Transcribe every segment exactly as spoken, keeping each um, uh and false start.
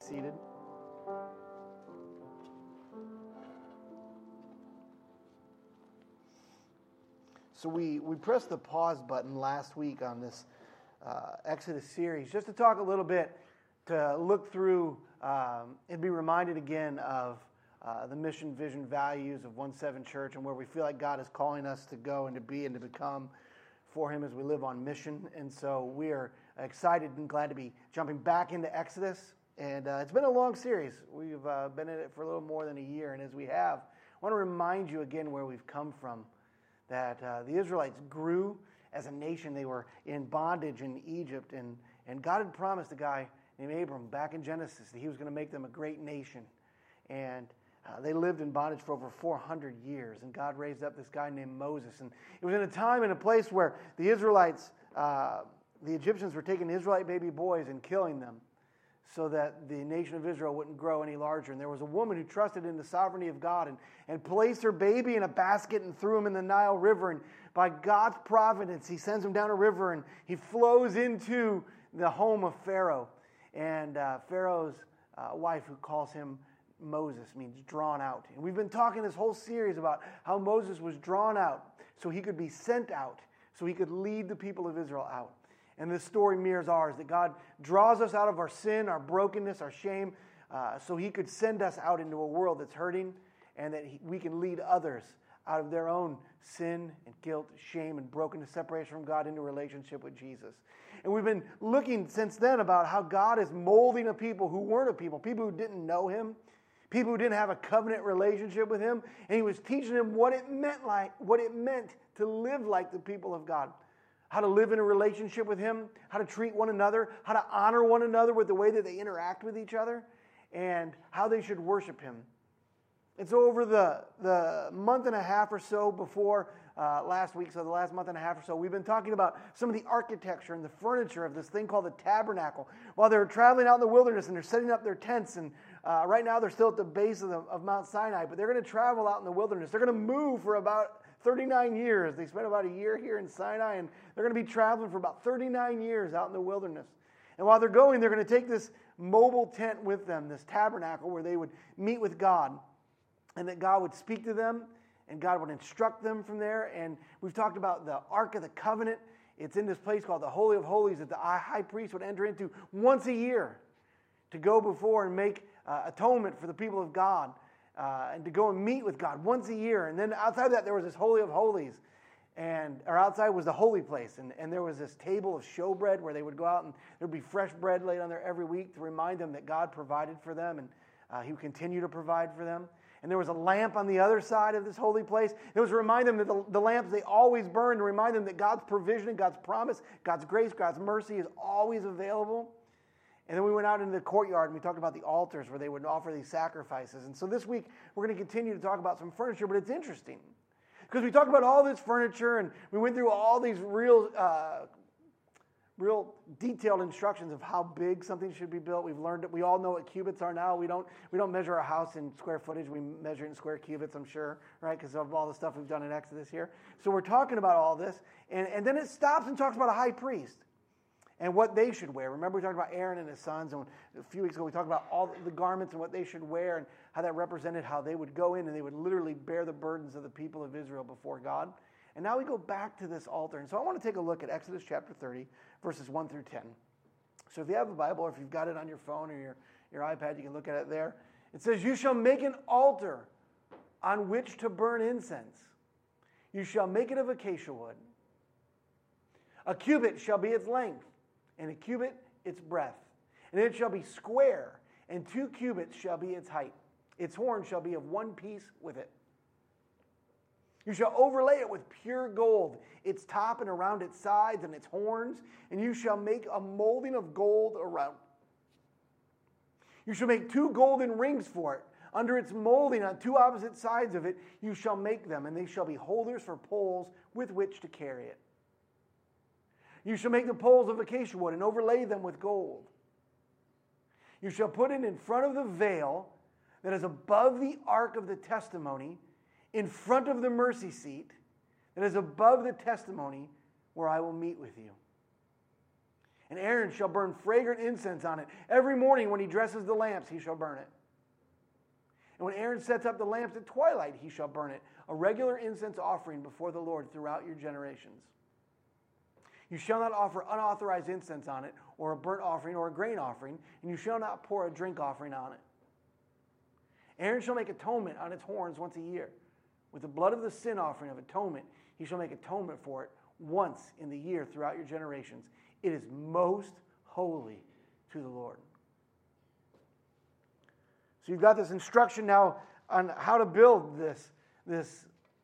seated. So we, we pressed the pause button last week on this uh, Exodus series just to talk a little bit, to look through um, and be reminded again of uh, the mission, vision, values of one seven Church and where we feel like God is calling us to go and to be and to become for Him as we live on mission. And so we are excited and glad to be jumping back into Exodus. And uh, it's been a long series. We've uh, been in it for a little more than a year. And as we have, I want to remind you again where we've come from. That uh, the Israelites grew as a nation. They were in bondage in Egypt. And, and God had promised a guy named Abram back in Genesis that He was going to make them a great nation. And uh, they lived in bondage for over four hundred years. And God raised up this guy named Moses. And it was in a time and a place where the Israelites, uh, the Egyptians were taking Israelite baby boys and killing them, so that the nation of Israel wouldn't grow any larger. And there was a woman who trusted in the sovereignty of God and, and placed her baby in a basket and threw him in the Nile River. And by God's providence, He sends him down a river and he flows into the home of Pharaoh. And uh, Pharaoh's uh, wife, who calls him Moses, means drawn out. And we've been talking this whole series about how Moses was drawn out so he could be sent out, so he could lead the people of Israel out. And this story mirrors ours, that God draws us out of our sin, our brokenness, our shame, uh, so He could send us out into a world that's hurting, and that he, we can lead others out of their own sin and guilt, shame, and brokenness, separation from God, into a relationship with Jesus. And we've been looking since then about how God is molding a people who weren't a people, people who didn't know Him, people who didn't have a covenant relationship with Him, and He was teaching them what it meant like, what it meant to live like the people of God. How to live in a relationship with Him, how to treat one another, how to honor one another with the way that they interact with each other, and how they should worship Him. And so over the, the month and a half or so before uh, last week, so the last month and a half or so, we've been talking about some of the architecture and the furniture of this thing called the tabernacle. While they were traveling out in the wilderness and they're setting up their tents, and uh, right now they're still at the base of, the, of Mount Sinai, but they're going to travel out in the wilderness. They're going to move for about thirty-nine years. They spent about a year here in Sinai, and they're going to be traveling for about thirty-nine years out in the wilderness. And while they're going, they're going to take this mobile tent with them, this tabernacle where they would meet with God, and that God would speak to them, and God would instruct them from there. And we've talked about the Ark of the Covenant. It's in this place called the Holy of Holies that the high priest would enter into once a year to go before and make uh, atonement for the people of God. Uh, and to go and meet with God once a year. And then outside of that, there was this Holy of Holies. And or outside was the holy place. And, and there was this table of showbread where they would go out and there would be fresh bread laid on there every week to remind them that God provided for them and uh, He would continue to provide for them. And there was a lamp on the other side of this holy place. It was to remind them that the, the lamps, they always burn, to remind them that God's provision, God's promise, God's grace, God's mercy is always available. And then we went out into the courtyard and we talked about the altars where they would offer these sacrifices. And so this week we're going to continue to talk about some furniture, but it's interesting because we talked about all this furniture and we went through all these real, uh, real detailed instructions of how big something should be built. We've learned that we all know what cubits are now. We don't we don't measure our house in square footage. We measure it in square cubits, I'm sure, right? Because of all the stuff we've done in Exodus here. So we're talking about all this, and, and then it stops and talks about a high priest and what they should wear. Remember we talked about Aaron and his sons, and a few weeks ago we talked about all the garments and what they should wear and how that represented how they would go in and they would literally bear the burdens of the people of Israel before God. And now we go back to this altar. And so I want to take a look at Exodus chapter thirty, verses one through ten. So if you have a Bible or if you've got it on your phone or your, your iPad, you can look at it there. It says, "You shall make an altar on which to burn incense. You shall make it of acacia wood. A cubit shall be its length, and a cubit its breadth. And it shall be square, and two cubits shall be its height. Its horn shall be of one piece with it. You shall overlay it with pure gold, its top and around its sides and its horns, and you shall make a molding of gold around. You shall make two golden rings for it. Under its molding on two opposite sides of it, you shall make them, and they shall be holders for poles with which to carry it. You shall make the poles of acacia wood and overlay them with gold. You shall put it in front of the veil that is above the ark of the testimony, in front of the mercy seat that is above the testimony where I will meet with you. And Aaron shall burn fragrant incense on it. Every morning when he dresses the lamps, he shall burn it. And when Aaron sets up the lamps at twilight, he shall burn it. A regular incense offering before the Lord throughout your generations. You shall not offer unauthorized incense on it, or a burnt offering, or a grain offering, and you shall not pour a drink offering on it. Aaron shall make atonement on its horns once a year. With the blood of the sin offering of atonement, he shall make atonement for it once in the year throughout your generations. It is most holy to the Lord. So you've got this instruction now on how to build this, this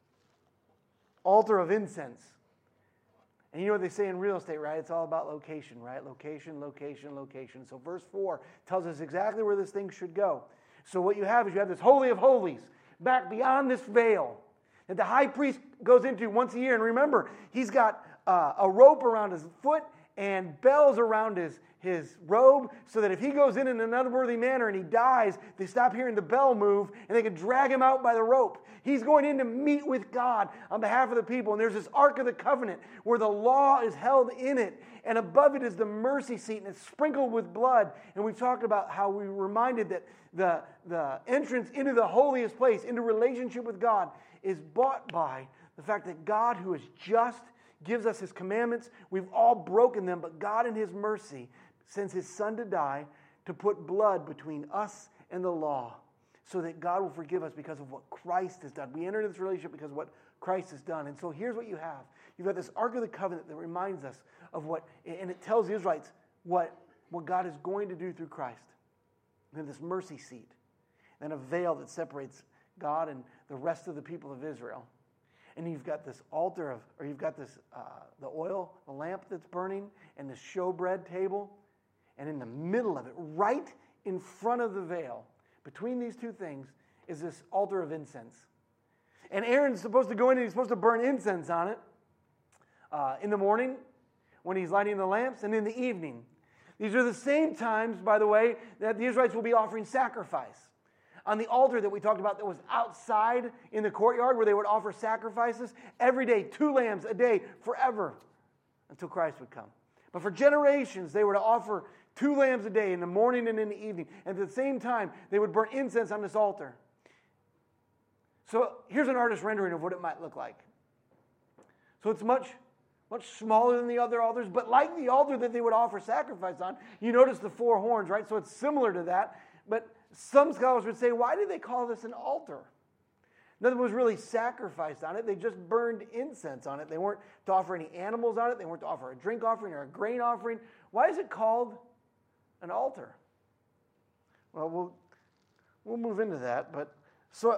altar of incense. And you know what they say in real estate, right? It's all about location, right? Location, location, location. So verse four tells us exactly where this thing should go. So what you have is you have this Holy of Holies back beyond this veil that the high priest goes into once a year. And remember, he's got uh, a rope around his foot and bells around his, his robe, so that if he goes in in an unworthy manner and he dies, they stop hearing the bell move and they can drag him out by the rope. He's going in to meet with God on behalf of the people. And there's this Ark of the Covenant where the law is held in it. And above it is the mercy seat, and it's sprinkled with blood. And we've talked about how we were reminded that the, the entrance into the holiest place, into relationship with God, is bought by the fact that God, who is just, gives us his commandments. We've all broken them, but God in his mercy sends his son to die to put blood between us and the law, so that God will forgive us because of what Christ has done. We enter into this relationship because of what Christ has done. And so here's what you have. You've got this Ark of the Covenant that reminds us of what, and it tells the Israelites what, what God is going to do through Christ. And then this mercy seat, and a veil that separates God and the rest of the people of Israel. And you've got this altar of, or you've got this, uh, the oil, the lamp that's burning, and the showbread table. And in the middle of it, right in front of the veil, between these two things, is this altar of incense. And Aaron's supposed to go in and he's supposed to burn incense on it uh, in the morning when he's lighting the lamps, and in the evening. These are the same times, by the way, that the Israelites will be offering sacrifice. On the altar that we talked about that was outside in the courtyard where they would offer sacrifices every day, two lambs a day, forever, until Christ would come. But for generations, they were to offer two lambs a day in the morning and in the evening. And at the same time, they would burn incense on this altar. So here's an artist's rendering of what it might look like. So it's much, much smaller than the other altars, but like the altar that they would offer sacrifice on, you notice the four horns, right? So it's similar to that, but some scholars would say, why did they call this an altar? Nothing was really sacrificed on it. They just burned incense on it. They weren't to offer any animals on it. They weren't to offer a drink offering or a grain offering. Why is it called an altar? Well, we'll, we'll move into that. But so,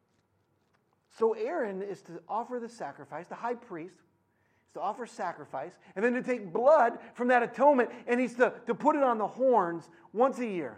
so Aaron is to offer the sacrifice. The high priest is to offer sacrifice, and then to take blood from that atonement, and he's to, to put it on the horns once a year.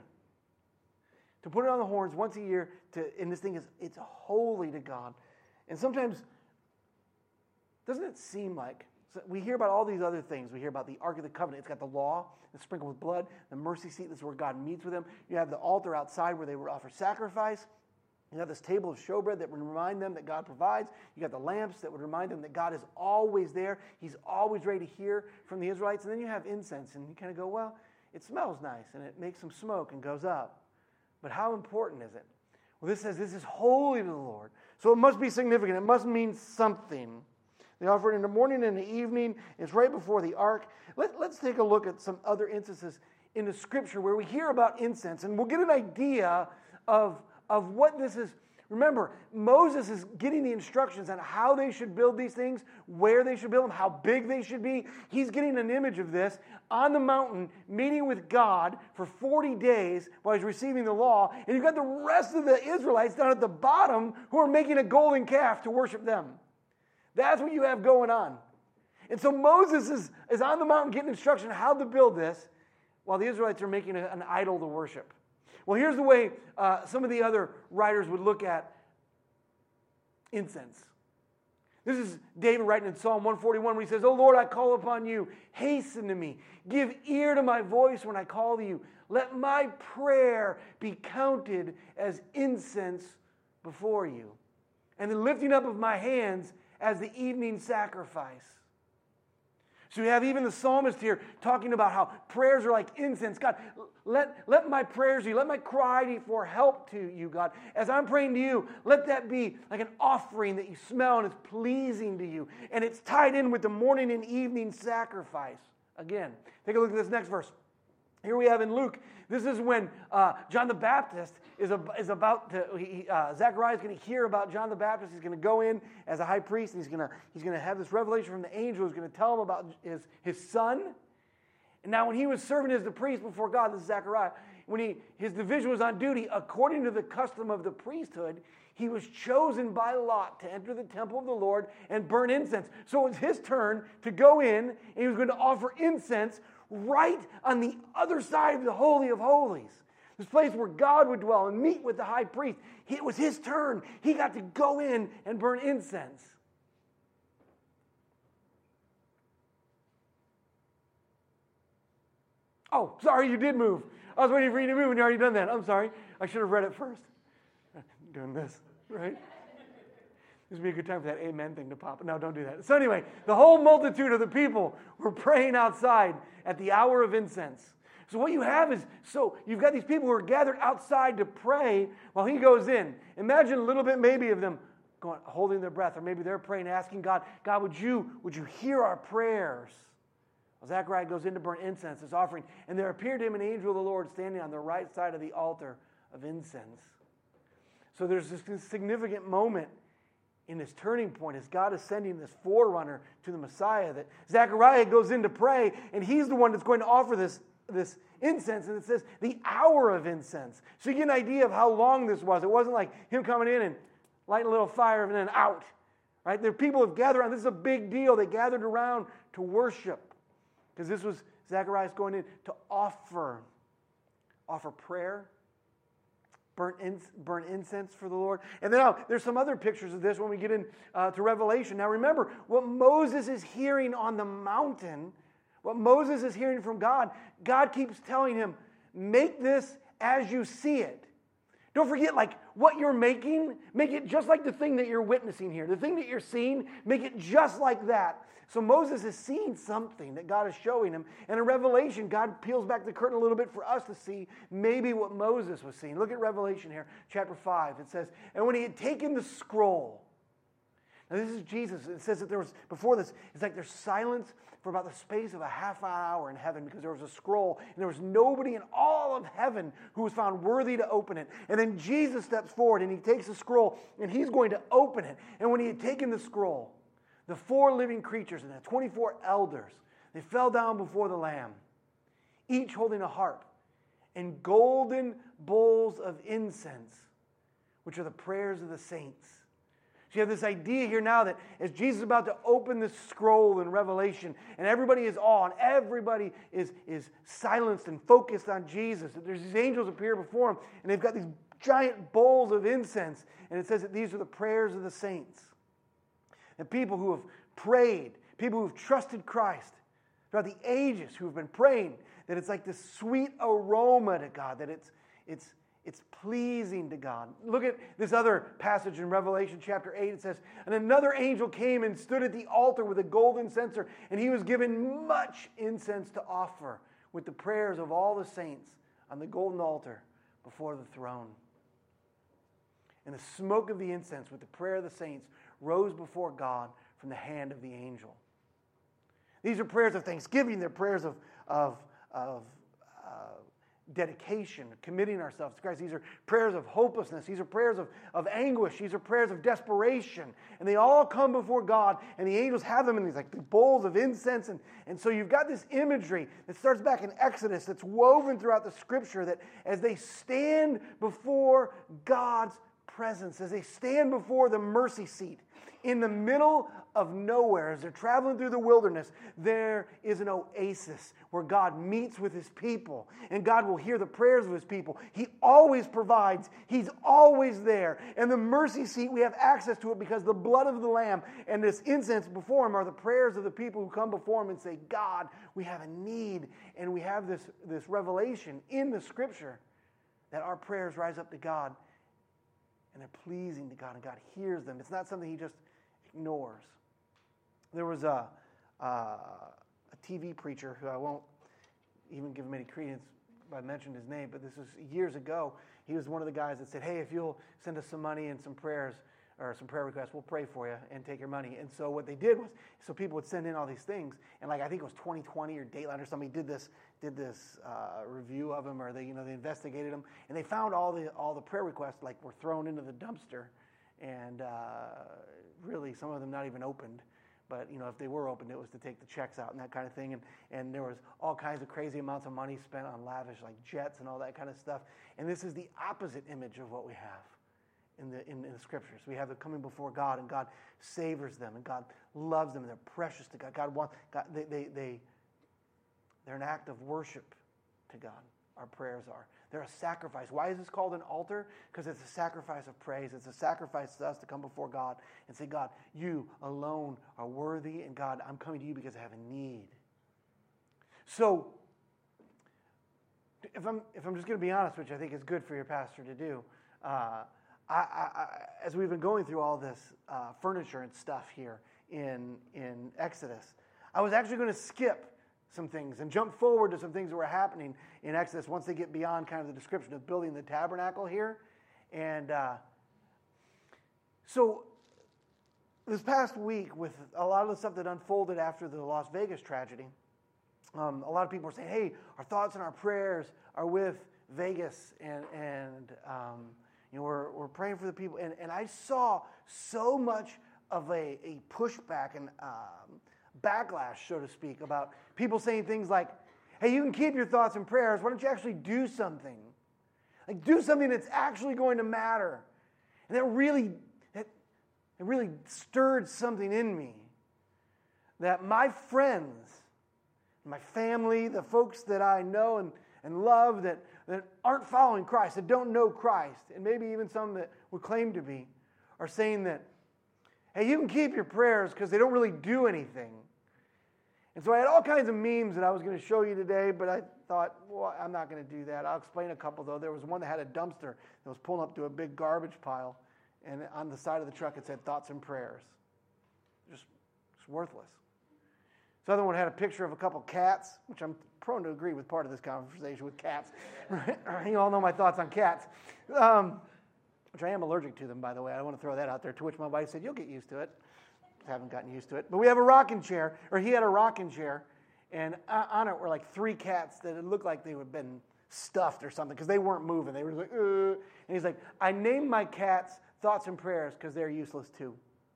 To put it on the horns once a year, to, and this thing is, it's holy to God. And sometimes, doesn't it seem like, so we hear about all these other things. We hear about the Ark of the Covenant. It's got the law, it's sprinkled with blood, the mercy seat, this is where God meets with them. You have the altar outside where they would offer sacrifice. You have this table of showbread that would remind them that God provides. You got the lamps that would remind them that God is always there. He's always ready to hear from the Israelites. And then you have incense, and you kind of go, well, it smells nice, and it makes some smoke and goes up. But how important is it? Well, this says this is holy to the Lord. So it must be significant. It must mean something. They offer it in the morning and the evening. It's right before the ark. Let, let's take a look at some other instances in the Scripture where we hear about incense, and we'll get an idea of, of what this is. Remember, Moses is getting the instructions on how they should build these things, where they should build them, how big they should be. He's getting an image of this on the mountain, meeting with God for forty days while he's receiving the law. And you've got the rest of the Israelites down at the bottom who are making a golden calf to worship them. That's what you have going on. And so Moses is, is on the mountain getting instruction on how to build this while the Israelites are making a, an idol to worship. Well, here's the way uh, some of the other writers would look at incense. This is David writing in Psalm one forty-one when he says, "O Lord, I call upon you. Hasten to me. Give ear to my voice when I call to you. Let my prayer be counted as incense before you, and the lifting up of my hands as the evening sacrifice." So you have even the psalmist here talking about how prayers are like incense. God, let, let my prayers to you, let my cry for help to you, God. As I'm praying to you, let that be like an offering that you smell and it's pleasing to you. And it's tied in with the morning and evening sacrifice. Again, take a look at this next verse. Here we have in Luke, this is when uh, John the Baptist is, a, is about to, he, uh, Zechariah is going to hear about John the Baptist. He's going to go in as a high priest, and he's going to, he's going to have this revelation from the angel who's going to tell him about his, his son. And now when he was serving as the priest before God, this is Zechariah, when he, his division was on duty, according to the custom of the priesthood, he was chosen by lot to enter the temple of the Lord and burn incense. So it was his turn to go in, and he was going to offer incense right on the other side of the Holy of Holies. This place where God would dwell and meet with the high priest. It was his turn. He got to go in and burn incense. Oh, sorry, you did move. I was waiting for you to move and you already done that. I'm sorry. I should have read it first. Doing this, right? This would be a good time for that amen thing to pop. No, don't do that. So anyway, the whole multitude of the people were praying outside at the hour of incense. So what you have is, so you've got these people who are gathered outside to pray while he goes in. Imagine a little bit maybe of them going, holding their breath, or maybe they're praying, asking God, God, would you, would you hear our prayers? Well, Zechariah goes in to burn incense, this offering, and there appeared to him an angel of the Lord standing on the right side of the altar of incense. So there's this significant moment in this turning point as God is sending this forerunner to the Messiah, that Zechariah goes in to pray, and he's the one that's going to offer this, this incense, and it says the hour of incense. So you get an idea of how long this was. It wasn't like him coming in and lighting a little fire and then out. Right? The people have gathered around. This is a big deal. They gathered around to worship, because this was Zechariah's going in to offer, offer prayer, Burn, in, burn incense for the Lord. And then now, there's some other pictures of this when we get into uh, to Revelation. Now remember, what Moses is hearing on the mountain, what Moses is hearing from God, God keeps telling him, make this as you see it. Don't forget, like, what you're making, make it just like the thing that you're witnessing here. The thing that you're seeing, make it just like that. So Moses is seeing something that God is showing him. And in Revelation, God peels back the curtain a little bit for us to see maybe what Moses was seeing. Look at Revelation here, chapter five. It says, and when he had taken the scroll. Now this is Jesus. It says that there was, before this, it's like there's silence for about the space of a half hour in heaven, because there was a scroll and there was nobody in all of heaven who was found worthy to open it. And then Jesus steps forward and he takes the scroll and he's going to open it. And when he had taken the scroll, the four living creatures and the twenty-four elders, they fell down before the Lamb, each holding a harp and golden bowls of incense, which are the prayers of the saints. So you have this idea here now that as Jesus is about to open this scroll in Revelation, and everybody is awed, everybody is, is silenced and focused on Jesus, that there's these angels appear before him, and they've got these giant bowls of incense, and it says that these are the prayers of the saints. And people who have prayed, people who have trusted Christ throughout the ages, who have been praying, that it's like this sweet aroma to God, that it's it's it's pleasing to God. Look at this other passage in Revelation chapter eight. It says, and another angel came and stood at the altar with a golden censer, and he was given much incense to offer with the prayers of all the saints on the golden altar before the throne. And the smoke of the incense with the prayer of the saints rose before God from the hand of the angel. These are prayers of thanksgiving. They're prayers of, of, of uh, dedication, committing ourselves to Christ. These are prayers of hopelessness. These are prayers of, of anguish. These are prayers of desperation. And they all come before God, and the angels have them in these like the bowls of incense. And, and so you've got this imagery that starts back in Exodus that's woven throughout the Scripture, that as they stand before God's presence, as they stand before the mercy seat in the middle of nowhere, as they're traveling through the wilderness, there is an oasis where God meets with his people, and God will hear the prayers of his people. He always provides. He's always there. And the mercy seat, we have access to it because the blood of the Lamb and this incense before him are the prayers of the people who come before him and say, God, we have a need. And we have this, this revelation in the Scripture that our prayers rise up to God, and they're pleasing to God, and God hears them. It's not something he just ignores. There was a, uh, a T V preacher who I won't even give him any credence by mentioning his name, but this was years ago. He was one of the guys that said, hey, if you'll send us some money and some prayers or some prayer requests, we'll pray for you and take your money. And so what they did was, so people would send in all these things, and like I think it was twenty twenty or Dateline or somebody did this did this uh, review of them, or they you know they investigated them, and they found all the all the prayer requests like were thrown into the dumpster, and uh, really some of them not even opened. But, you know, if they were opened, it was to take the checks out and that kind of thing. And, and there was all kinds of crazy amounts of money spent on lavish, like jets and all that kind of stuff. And this is the opposite image of what we have in the, in, in the Scriptures. We have them coming before God, and God savors them, and God loves them, and they're precious to God. God wants, God, they, they, they, they're an act of worship to God. Our prayers are. They're a sacrifice. Why is this called an altar? Because it's a sacrifice of praise. It's a sacrifice to us to come before God and say, God, you alone are worthy, and God, I'm coming to you because I have a need. So, if I'm if I'm just going to be honest, which I think is good for your pastor to do, uh, I, I, I, as we've been going through all this uh, furniture and stuff here in in Exodus, I was actually going to skip some things and jump forward to some things that were happening in Exodus once they get beyond kind of the description of building the tabernacle here. And uh, so this past week, with a lot of the stuff that unfolded after the Las Vegas tragedy, um, a lot of people were saying, hey, our thoughts and our prayers are with Vegas, and, and um, you know, we're, we're praying for the people. And, and I saw so much of a, a pushback and um, backlash, so to speak, about people saying things like, hey, you can keep your thoughts and prayers. Why don't you actually do something? Like, do something that's actually going to matter. And that really, that, it really stirred something in me. That my friends, my family, the folks that I know and, and love that, that aren't following Christ, that don't know Christ, and maybe even some that would claim to be, are saying that, hey, you can keep your prayers because they don't really do anything. And so I had all kinds of memes that I was going to show you today, but I thought, well, I'm not going to do that. I'll explain a couple, though. There was one that had a dumpster that was pulling up to a big garbage pile, and on the side of the truck it said thoughts and prayers. Just, just worthless. This other one had a picture of a couple cats, which I'm prone to agree with part of this conversation with cats. You all know my thoughts on cats. Um, which I am allergic to them, by the way. I want to throw that out there, to which my wife said, you'll get used to it. Haven't gotten used to it. But we have a rocking chair, or he had a rocking chair, and on it were like three cats that it looked like they had been stuffed or something, because they weren't moving. They were like, uh. And he's like, I named my cats Thoughts and Prayers because they're useless too.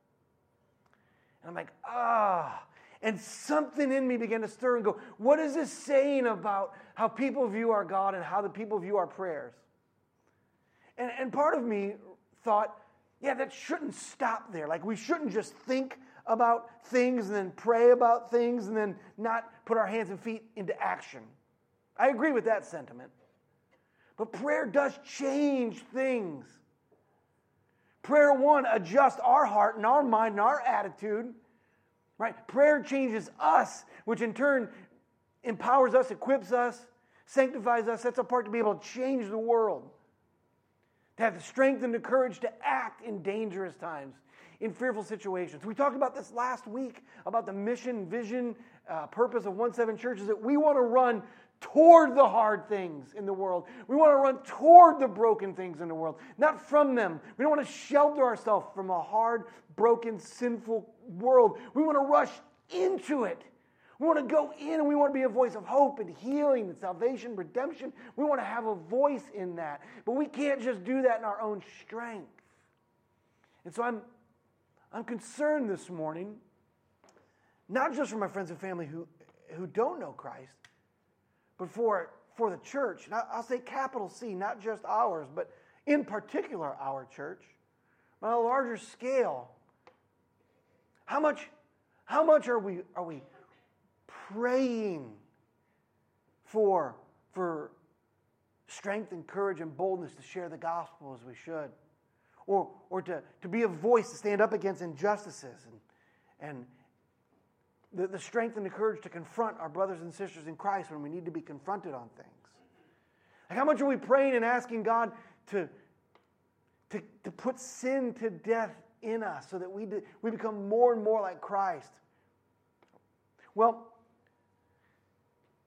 And I'm like, ah. And something in me began to stir and go, what is this saying about how people view our God and how the people view our prayers? And, and part of me thought, yeah, that shouldn't stop there. Like, we shouldn't just think about things and then pray about things and then not put our hands and feet into action. I agree with that sentiment. But prayer does change things. Prayer, one, adjusts our heart and our mind and our attitude. Right? Prayer changes us, which in turn empowers us, equips us, sanctifies us, sets us apart to be able to change the world. To have the strength and the courage to act in dangerous times, in fearful situations. We talked about this last week, about the mission, vision, uh, purpose of one seven Church, is that we want to run toward the hard things in the world. We want to run toward the broken things in the world, not from them. We don't want to shelter ourselves from a hard, broken, sinful world. We want to rush into it. We want to go in, and we want to be a voice of hope and healing and salvation, redemption. We want to have a voice in that. But we can't just do that in our own strength. And so I'm, I'm concerned this morning, not just for my friends and family who, who don't know Christ, but for, for the church. And I'll say capital C, not just ours, but in particular our church. On a larger scale, how much, how much are we are we praying for, for strength and courage and boldness to share the gospel as we should? Or, or to, to be a voice to stand up against injustices and, and the, the strength and the courage to confront our brothers and sisters in Christ when we need to be confronted on things. Like, how much are we praying and asking God to, to, to put sin to death in us so that we, do, we become more and more like Christ? Well,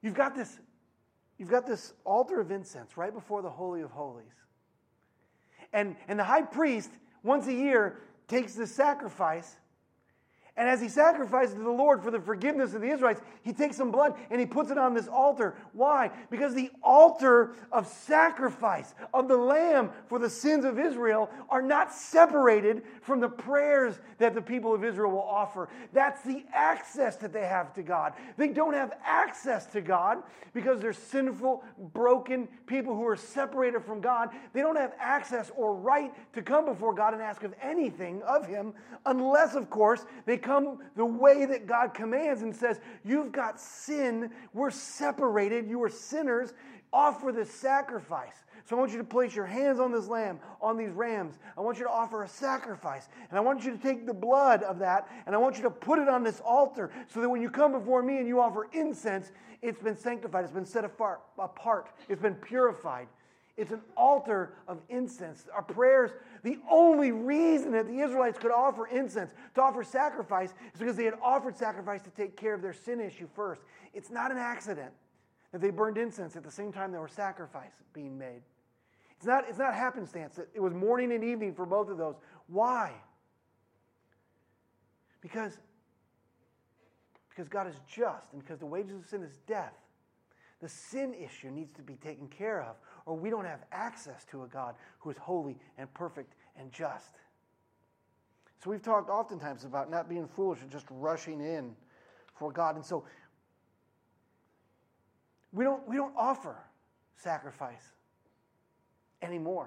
you've got this, you've got this altar of incense right before the Holy of Holies. And, and the high priest, once a year, takes this sacrifice, and as he sacrifices to the Lord for the forgiveness of the Israelites, he takes some blood and he puts it on this altar. Why? Because the altar of sacrifice of the Lamb for the sins of Israel are not separated from the prayers that the people of Israel will offer. That's the access that they have to God. They don't have access to God because they're sinful, broken people who are separated from God. They don't have access or right to come before God and ask of anything of Him unless, of course, they come the way that God commands and says, you've got sin, we're separated, you are sinners, offer this sacrifice. So I want you to place your hands on this lamb, on these rams. I want you to offer a sacrifice. And I want you to take the blood of that, and I want you to put it on this altar so that when you come before me and you offer incense, it's been sanctified, it's been set apart, apart. It's been purified. It's an altar of incense. Our prayers, the only reason that the Israelites could offer incense, to offer sacrifice, is because they had offered sacrifice to take care of their sin issue first. It's not an accident that they burned incense at the same time there were sacrifice being made. It's not, it's not happenstance. It was morning and evening for both of those. Why? Because, because God is just, and because the wages of sin is death. The sin issue needs to be taken care of, or we don't have access to a God who is holy and perfect and just. So we've talked oftentimes about not being foolish and just rushing in for God. And so we don't, we don't offer sacrifice anymore.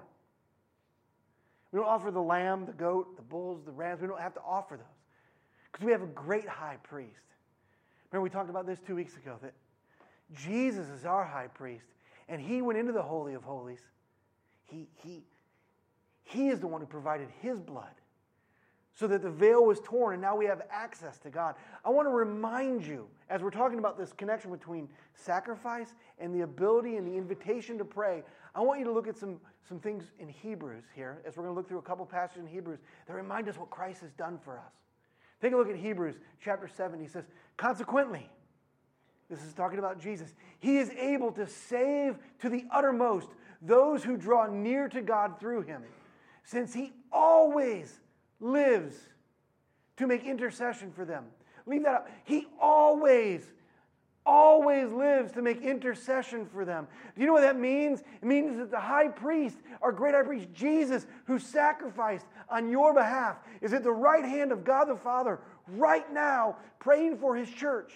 We don't offer the lamb, the goat, the bulls, the rams. We don't have to offer those because we have a great high priest. Remember we talked about this two weeks ago, that Jesus is our high priest, and he went into the Holy of Holies. He, he, he is the one who provided his blood so that the veil was torn, and now we have access to God. I want to remind you, as we're talking about this connection between sacrifice and the ability and the invitation to pray, I want you to look at some, some things in Hebrews here, as we're going to look through a couple passages in Hebrews that remind us what Christ has done for us. Take a look at Hebrews chapter seven. He says, consequently, this is talking about Jesus, he is able to save to the uttermost those who draw near to God through him, since he always lives to make intercession for them. Leave that up. He always, always lives to make intercession for them. Do you know what that means? It means that the high priest, our great high priest, Jesus, who sacrificed on your behalf, is at the right hand of God the Father right now, praying for his church.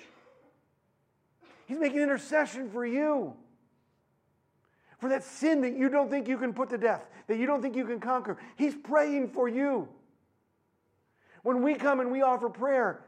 He's making intercession for you. For that sin that you don't think you can put to death, that you don't think you can conquer. He's praying for you. When we come and we offer prayer,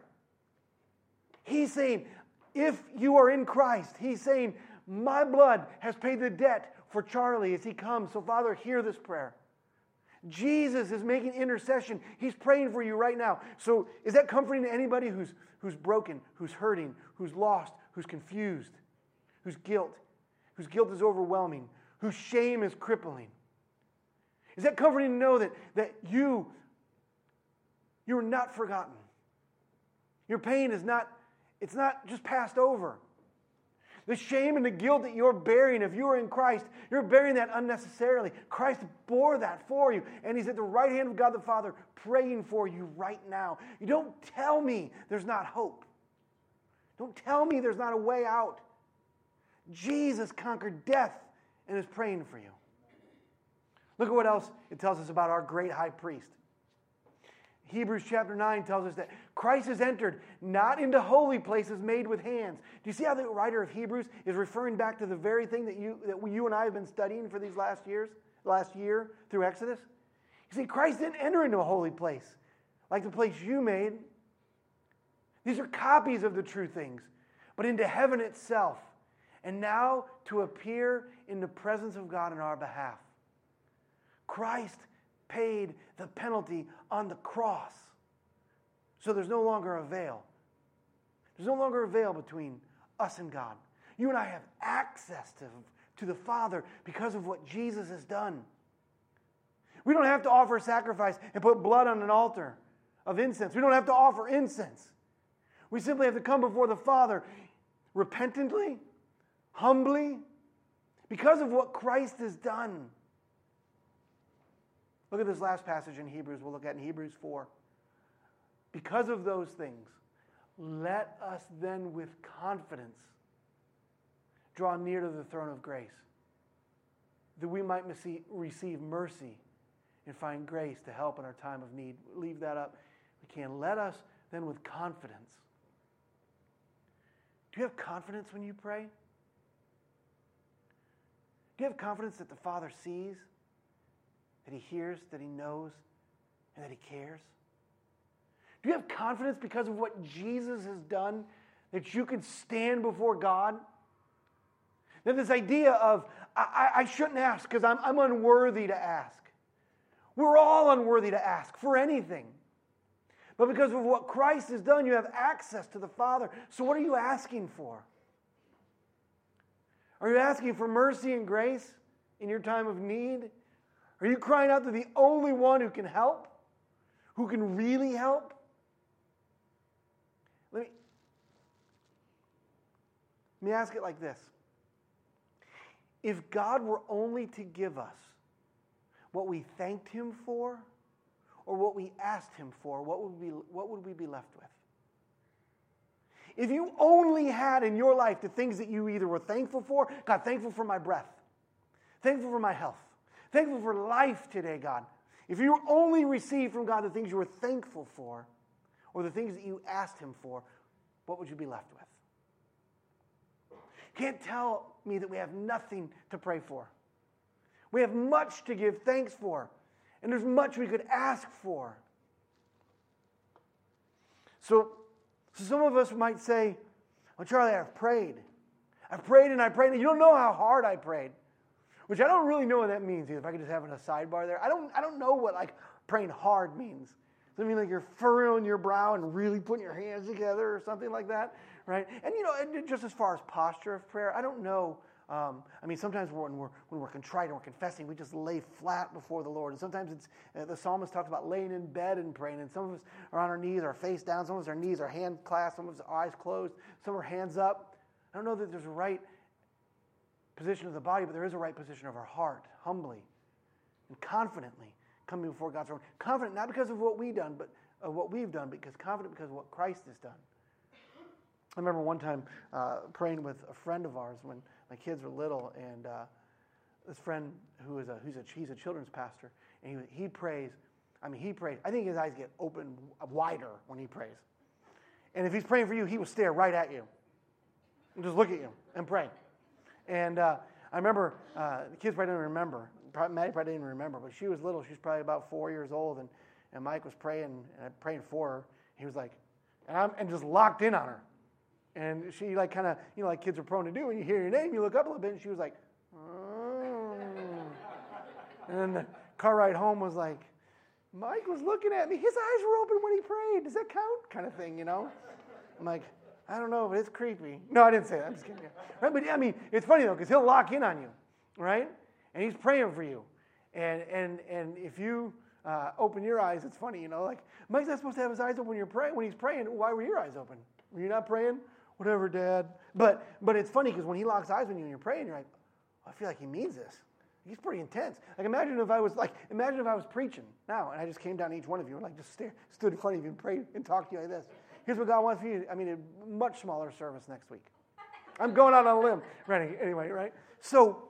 he's saying, if you are in Christ, he's saying, my blood has paid the debt for Charlie as he comes. So Father, hear this prayer. Jesus is making intercession. He's praying for you right now. So is that comforting to anybody who's, who's broken, who's hurting, who's lost, who's confused, whose guilt, whose guilt is overwhelming, whose shame is crippling? Is that comforting to know that, that you, you're not forgotten? Your pain is not, it's not just passed over. The shame and the guilt that you're bearing, if you are in Christ, you're bearing that unnecessarily. Christ bore that for you, and he's at the right hand of God the Father praying for you right now. You don't tell me there's not hope. Don't tell me there's not a way out. Jesus conquered death and is praying for you. Look at what else it tells us about our great high priest. Hebrews chapter nine tells us that Christ has entered not into holy places made with hands. Do you see how the writer of Hebrews is referring back to the very thing that you, that you and I have been studying for these last years, last year through Exodus? You see, Christ didn't enter into a holy place like the place you made. These are copies of the true things, but into heaven itself. And now to appear in the presence of God in our behalf. Christ paid the penalty on the cross. So there's no longer a veil. There's no longer a veil between us and God. You and I have access to, to the Father because of what Jesus has done. We don't have to offer a sacrifice and put blood on an altar of incense. We don't have to offer incense. We simply have to come before the Father repentantly, humbly, because of what Christ has done. Look at this last passage in Hebrews we'll look at in Hebrews four. Because of those things, let us then with confidence draw near to the throne of grace, that we might receive mercy and find grace to help in our time of need. Leave that up. We can. Let us then with confidence. Do you have confidence when you pray? Do you have confidence that the Father sees, that He hears, that He knows, and that He cares? Do you have confidence because of what Jesus has done, that you can stand before God? Then this idea of, I, I shouldn't ask because I'm, I'm unworthy to ask. We're all unworthy to ask for anything. But because of what Christ has done, you have access to the Father. So what are you asking for? Are you asking for mercy and grace in your time of need? Are you crying out to the only one who can help? Who can really help? Let me, let me ask it like this. If God were only to give us what we thanked Him for or what we asked Him for, what would we, what would we be left with? If you only had in your life the things that you either were thankful for, God, thankful for my breath, thankful for my health, thankful for life today, God. If you only received from God the things you were thankful for or the things that you asked Him for, what would you be left with? You can't tell me that we have nothing to pray for. We have much to give thanks for, and there's much we could ask for. So, so some of us might say, well, Charlie, I've prayed. I've prayed and I prayed, and you don't know how hard I prayed. Which I don't really know what that means either, if I could just have it a sidebar there. I don't, I don't know what like praying hard means. Does it mean like you're furrowing your brow and really putting your hands together or something like that? Right? And you know, and just as far as posture of prayer, I don't know. Um, I mean, sometimes when we're when we're contrite and we're confessing, we just lay flat before the Lord. And sometimes it's uh, the psalmist talks about laying in bed and praying. And some of us are on our knees, our face down. Some of us our knees, our hands clasped. Some of us our eyes closed. Some are hands up. I don't know that there's a right position of the body, but there is a right position of our heart, humbly and confidently coming before God's throne. Confident not because of what we've done, but of what we've done, because confident because of what Christ has done. I remember one time uh, praying with a friend of ours when my kids were little, and uh, this friend who is a who's a he's a children's pastor, and he he prays. I mean, he prays. I think his eyes get open wider when he prays. And if he's praying for you, he will stare right at you and just look at you and pray. And uh, I remember uh, the kids probably didn't remember. Probably, Maddie probably didn't remember, but she was little. She was probably about four years old, and, and Mike was praying and I'm praying for her. He was like, and I'm and just locked in on her. And she like kind of, you know, like kids are prone to do. When you hear your name, you look up a little bit, and she was like, oh. And then the car ride home was like, Mike was looking at me. His eyes were open when he prayed. Does that count? Kind of thing, you know? I'm like, I don't know, but it's creepy. No, I didn't say that. I'm just kidding. Right? But I mean, it's funny though, because he'll lock in on you, right? And he's praying for you. And and and if you uh, open your eyes, it's funny, you know, like Mike's not supposed to have his eyes open when you're praying. When he's praying, why were your eyes open? Were you not praying? Whatever, Dad. But but it's funny because when he locks eyes on you and you're praying, you're like, oh, I feel like he means this. He's pretty intense. Like imagine if I was like, imagine if I was preaching now and I just came down to each one of you and like just stare, stood in front of you and prayed and talked to you like this. Here's what God wants for you. I mean, a much smaller service next week. I'm going out on a limb. Right, anyway, right? So,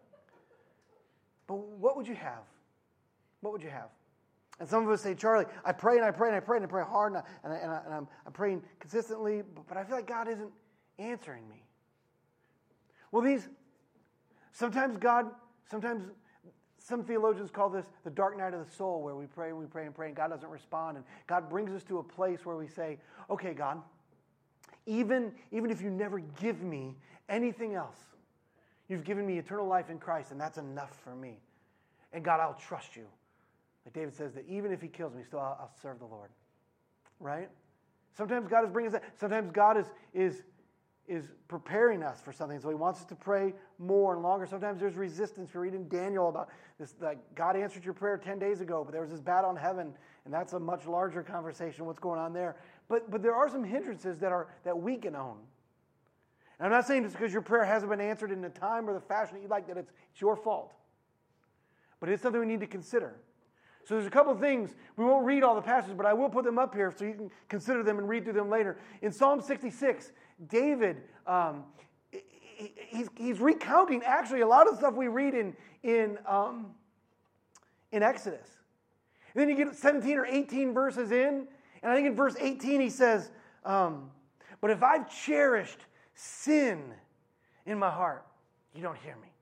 but what would you have? What would you have? And some of us say, Charlie, I pray and I pray and I pray and I pray hard and, I, and, I, and, I, and I'm, I'm praying consistently, but, but I feel like God isn't answering me. Well, these, sometimes God, sometimes some theologians call this the dark night of the soul, where we pray and we pray and pray and God doesn't respond. And God brings us to a place where we say, okay, God, even, even if you never give me anything else, you've given me eternal life in Christ, and that's enough for me. And God, I'll trust you. Like David says that even if he kills me, still I'll, I'll serve the Lord. Right? Sometimes God is bringing us that. Sometimes God is, is, is preparing us for something. So he wants us to pray more and longer. Sometimes there's resistance. We're reading Daniel about this. Like God answered your prayer ten days ago, but there was this battle in heaven, and that's a much larger conversation, what's going on there. But but there are some hindrances that are that we can own. And I'm not saying just because your prayer hasn't been answered in the time or the fashion that you'd like that it's, it's your fault. But it's something we need to consider. So there's a couple of things. We won't read all the passages, but I will put them up here so you can consider them and read through them later. In Psalm sixty-six, David, um, he's, he's recounting actually a lot of the stuff we read in, in, um, in Exodus. And then you get seventeen or eighteen verses in, and I think in verse eighteen he says, um, but if I've cherished sin in my heart, you don't hear me.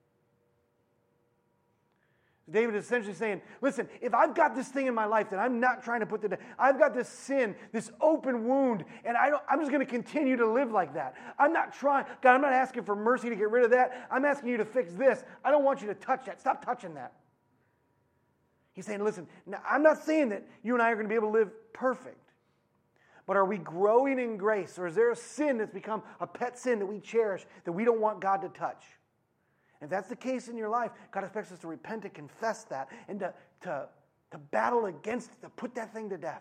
David is essentially saying, listen, if I've got this thing in my life that I'm not trying to put to death, I've got this sin, this open wound, and I don't, I'm just going to continue to live like that. I'm not trying, God, I'm not asking for mercy to get rid of that. I'm asking you to fix this. I don't want you to touch that. Stop touching that. He's saying, listen, now I'm not saying that you and I are going to be able to live perfect, but are we growing in grace, or is there a sin that's become a pet sin that we cherish that we don't want God to touch? If that's the case in your life, God expects us to repent and confess that and to, to, to battle against it, to put that thing to death.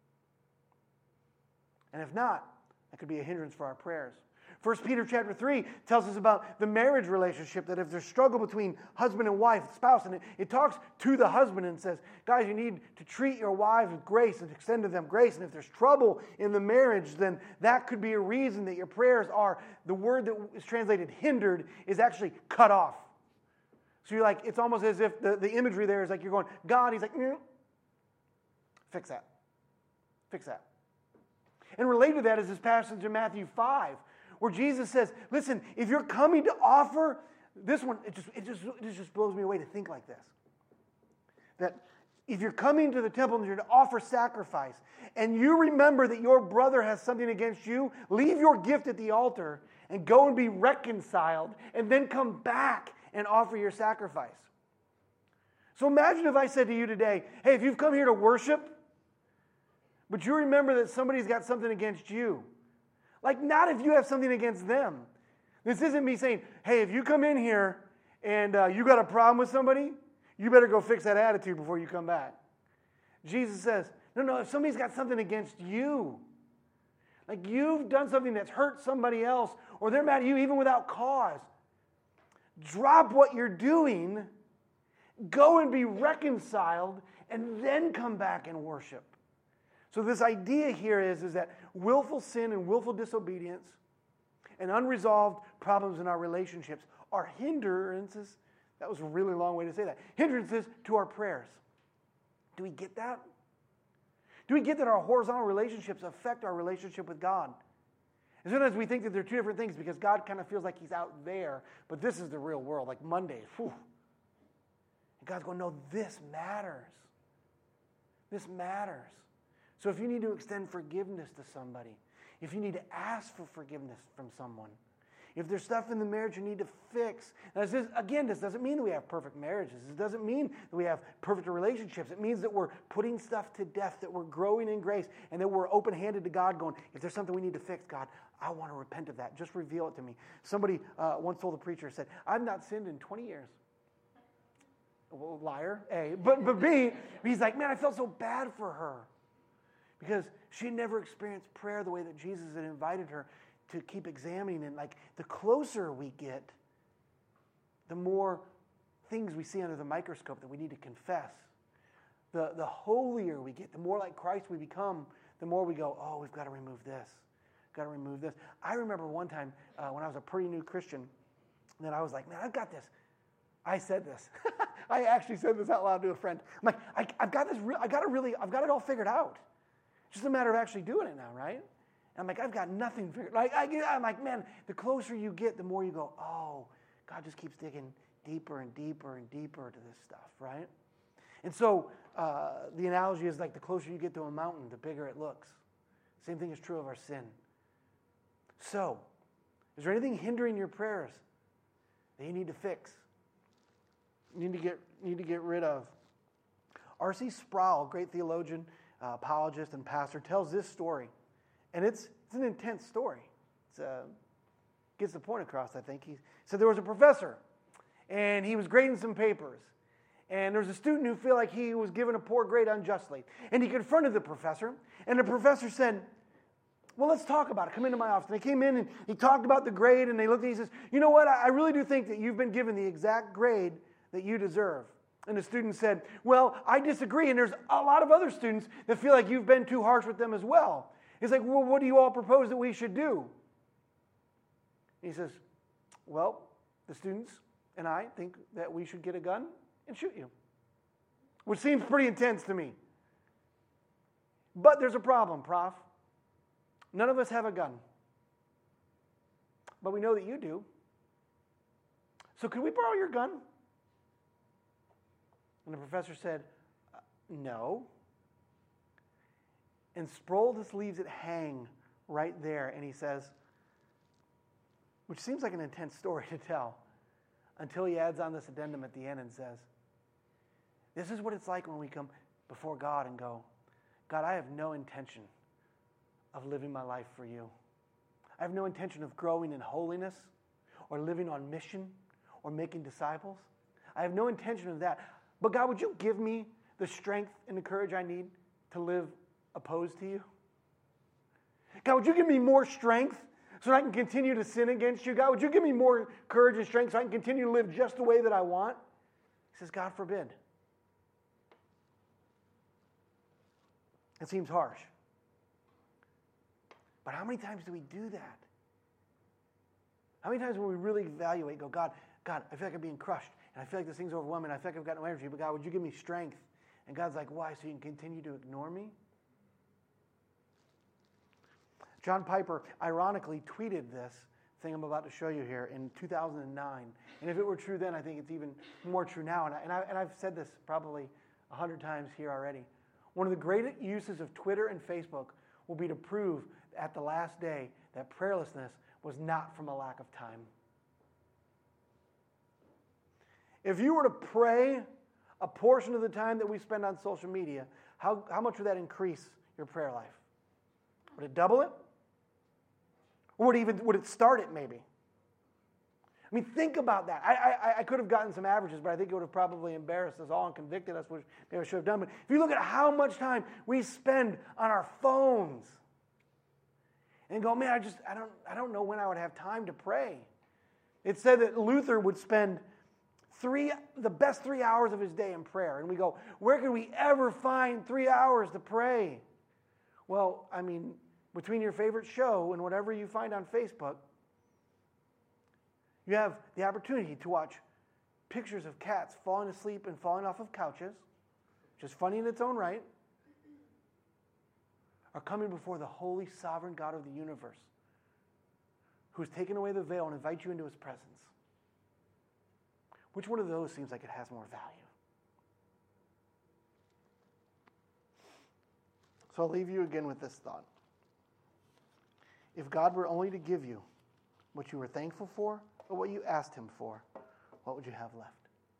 And if not, that could be a hindrance for our prayers. First Peter chapter three tells us about the marriage relationship, that if there's struggle between husband and wife, spouse, and it, it talks to the husband and says, guys, you need to treat your wives with grace and extend to them grace. And if there's trouble in the marriage, then that could be a reason that your prayers are, the word that is translated hindered is actually cut off. So you're like, it's almost as if the, the imagery there is like you're going, God, he's like, mm, fix that. Fix that. And related to that is this passage in Matthew five, where Jesus says, listen, if you're coming to offer, this one, it just, it just, it just blows me away to think like this. That if you're coming to the temple and you're to offer sacrifice, and you remember that your brother has something against you, leave your gift at the altar and go and be reconciled, and then come back and offer your sacrifice. So imagine if I said to you today, hey, if you've come here to worship, but you remember that somebody's got something against you, like, not if you have something against them. This isn't me saying, hey, if you come in here and uh, you got a problem with somebody, you better go fix that attitude before you come back. Jesus says, no, no, if somebody's got something against you, like you've done something that's hurt somebody else, or they're mad at you even without cause, drop what you're doing, go and be reconciled, and then come back and worship. So this idea here is, is that willful sin and willful disobedience and unresolved problems in our relationships are hindrances. That was a really long way to say that. Hindrances to our prayers. Do we get that? Do we get that our horizontal relationships affect our relationship with God? And sometimes we think that they're two different things because God kind of feels like he's out there, but this is the real world, like Monday. Whew. And God's going, no, this matters. This matters. So if you need to extend forgiveness to somebody, if you need to ask for forgiveness from someone, if there's stuff in the marriage you need to fix. Now, this is, again, this doesn't mean that we have perfect marriages. This doesn't mean that we have perfect relationships. It means that we're putting stuff to death, that we're growing in grace, and that we're open-handed to God going, if there's something we need to fix, God, I want to repent of that. Just reveal it to me. Somebody uh, once told a preacher, said, I've not sinned in twenty years. Well, liar, A. But, but B, he's like, man, I felt so bad for her. Because she had never experienced prayer the way that Jesus had invited her to keep examining. And like the closer we get, the more things we see under the microscope that we need to confess. The, the holier we get, the more like Christ we become, the more we go, oh, we've got to remove this. Got to remove this. I remember one time uh, when I was a pretty new Christian, that I was like, man, I've got this. I said this. I actually said this out loud to a friend. I'm like, I, I've got this. Re- I got to really. I've got it all figured out. It's just a matter of actually doing it now, right? And I'm like, I've got nothing figured. Like, I, I'm like, man, the closer you get, the more you go, oh, God just keeps digging deeper and deeper and deeper to this stuff, right? And so uh, the analogy is like the closer you get to a mountain, the bigger it looks. Same thing is true of our sin. So, is there anything hindering your prayers that you need to fix? You need to get need to get rid of. R C Sproul, great theologian, uh, apologist, and pastor, tells this story, and it's it's an intense story. It uh, gets the point across. I think he said there was a professor, and he was grading some papers, and there was a student who felt like he was given a poor grade unjustly, and he confronted the professor, and the professor said, well, let's talk about it. Come into my office. And they came in and he talked about the grade and they looked at it and he says, you know what? I really do think that you've been given the exact grade that you deserve. And the student said, well, I disagree. And there's a lot of other students that feel like you've been too harsh with them as well. He's like, well, what do you all propose that we should do? He says, well, the students and I think that we should get a gun and shoot you. Which seems pretty intense to me. But there's a problem, Prof. None of us have a gun. But we know that you do. So could we borrow your gun? And the professor said, uh, no. And Sproul just leaves it hang right there. And he says, which seems like an intense story to tell, until he adds on this addendum at the end and says, this is what it's like when we come before God and go, God, I have no intention of living my life for you. I have no intention of growing in holiness or living on mission or making disciples. I have no intention of that. But God, would you give me the strength and the courage I need to live opposed to you? God, would you give me more strength so that I can continue to sin against you? God, would you give me more courage and strength so I can continue to live just the way that I want? He says, God forbid. It seems harsh. But how many times do we do that? How many times when we really evaluate, go, God, God, I feel like I'm being crushed, and I feel like this thing's overwhelming, I feel like I've got no energy, but God, would you give me strength? And God's like, why? So you can continue to ignore me? John Piper ironically tweeted this thing I'm about to show you here in two thousand nine. And if it were true then, I think it's even more true now. And, I, and, I, and I've said this probably a hundred times here already. One of the great uses of Twitter and Facebook will be to prove at the last day that prayerlessness was not from a lack of time. If you were to pray a portion of the time that we spend on social media, how, how much would that increase your prayer life? Would it double it? Or would it even would it start it maybe? I mean, think about that. I, I, I could have gotten some averages, but I think it would have probably embarrassed us all and convicted us, which maybe I should have done. But if you look at how much time we spend on our phones and go, man, I just I don't I don't know when I would have time to pray. It said that Luther would spend three the best three hours of his day in prayer. And we go, where can we ever find three hours to pray? Well, I mean, between your favorite show and whatever you find on Facebook, you have the opportunity to watch pictures of cats falling asleep and falling off of couches, which is funny in its own right, are coming before the holy, sovereign God of the universe, who has taken away the veil and invites you into his presence. Which one of those seems like it has more value? So I'll leave you again with this thought. If God were only to give you what you were thankful for or what you asked him for, what would you have left?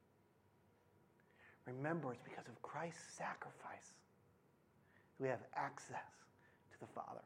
Remember, it's because of Christ's sacrifice that we have access to the Father.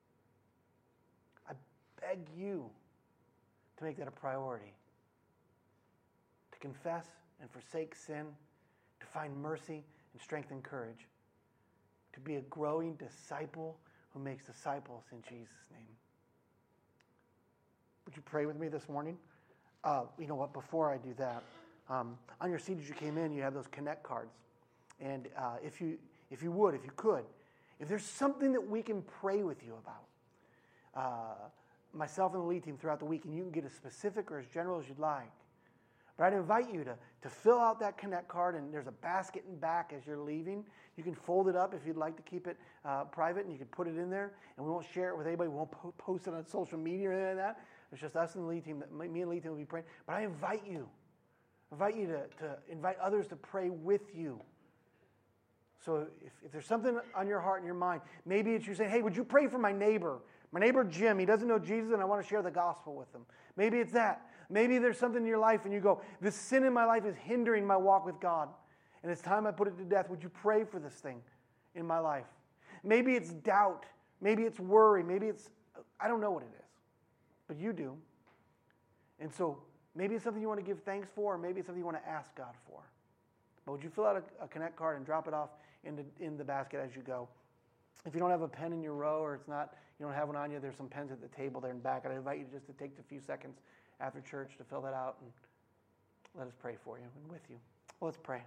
I beg you to make that a priority. To confess and forsake sin, to find mercy and strength and courage, to be a growing disciple who makes disciples in Jesus' name. Would you pray with me this morning? Uh, you know what, before I do that, um, on your seat as you came in, you have those Connect cards. And uh, if you if you would, if you could, if there's something that we can pray with you about, uh, myself and the lead team throughout the week, and you can get as specific or as general as you'd like. But I'd invite you to, to fill out that Connect card, and there's a basket in back as you're leaving. You can fold it up if you'd like to keep it uh, private, and you can put it in there, and we won't share it with anybody. We won't po- post it on social media or anything like that. It's just us and the lead team. That, me and the lead team will be praying. But I invite you, invite you to, to invite others to pray with you. So if, if there's something on your heart and your mind, maybe it's you saying, hey, would you pray for my neighbor? My neighbor Jim, he doesn't know Jesus, and I want to share the gospel with him. Maybe it's that. Maybe there's something in your life and you go, this sin in my life is hindering my walk with God. And it's time I put it to death. Would you pray for this thing in my life? Maybe it's doubt. Maybe it's worry. Maybe it's, I don't know what it is. But you do. And so maybe it's something you want to give thanks for, or maybe it's something you want to ask God for. But would you fill out a, a Connect card and drop it off in the, in the basket as you go? If you don't have a pen in your row, or it's not, you don't have one on you, there's some pens at the table there in back. And I invite you just to take a few seconds after church to fill that out, and let us pray for you and with you. Let's pray.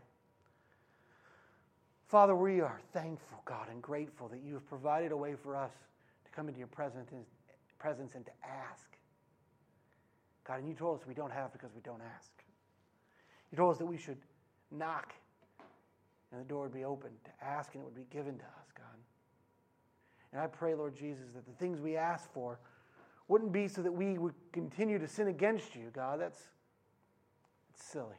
Father, we are thankful, God, and grateful that you have provided a way for us to come into your presence presence and to ask. God, and you told us we don't have because we don't ask. You told us that we should knock and the door would be opened, to ask and it would be given to us, God. And I pray, Lord Jesus, that the things we ask for wouldn't be so that we would continue to sin against you, God. That's, that's silly.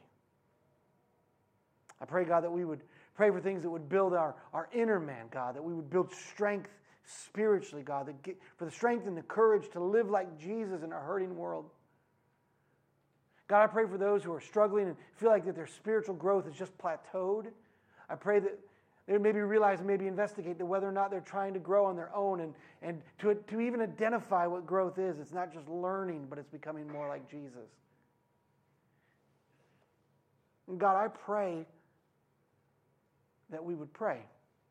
I pray, God, that we would pray for things that would build our, our inner man, God, that we would build strength spiritually, God, that get, for the strength and the courage to live like Jesus in a hurting world. God, I pray for those who are struggling and feel like that their spiritual growth is just plateaued. I pray that they would maybe realize and maybe investigate that whether or not they're trying to grow on their own, and, and to, to even identify what growth is. It's not just learning, but it's becoming more like Jesus. And God, I pray that we would pray.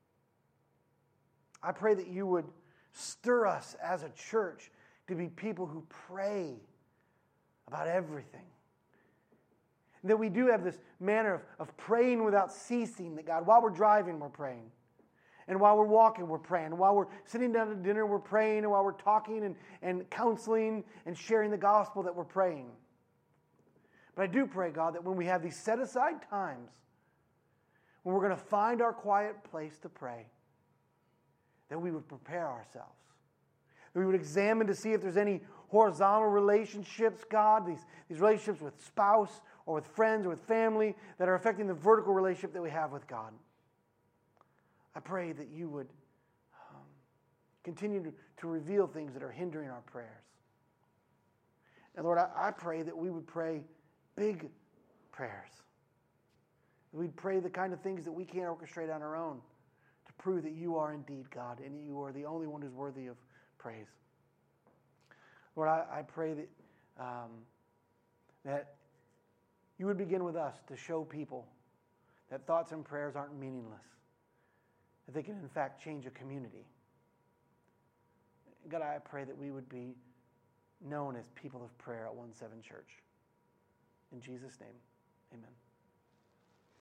I pray that you would stir us as a church to be people who pray about everything. That we do have this manner of, of praying without ceasing, that God, while we're driving, we're praying. And while we're walking, we're praying. And while we're sitting down at dinner, we're praying. And while we're talking and, and counseling and sharing the gospel, that we're praying. But I do pray, God, that when we have these set-aside times, when we're going to find our quiet place to pray, that we would prepare ourselves. That we would examine to see if there's any horizontal relationships, God, these, these relationships with spouse or with friends or with family that are affecting the vertical relationship that we have with God. I pray that you would um, continue to, to reveal things that are hindering our prayers. And Lord, I, I pray that we would pray big prayers. We'd pray the kind of things that we can't orchestrate on our own to prove that you are indeed God and you are the only one who's worthy of praise. Lord, I, I pray that, um, that you would begin with us to show people that thoughts and prayers aren't meaningless, that they can in fact change a community. God, I pray that we would be known as people of prayer at one seven Church. In Jesus' name, amen.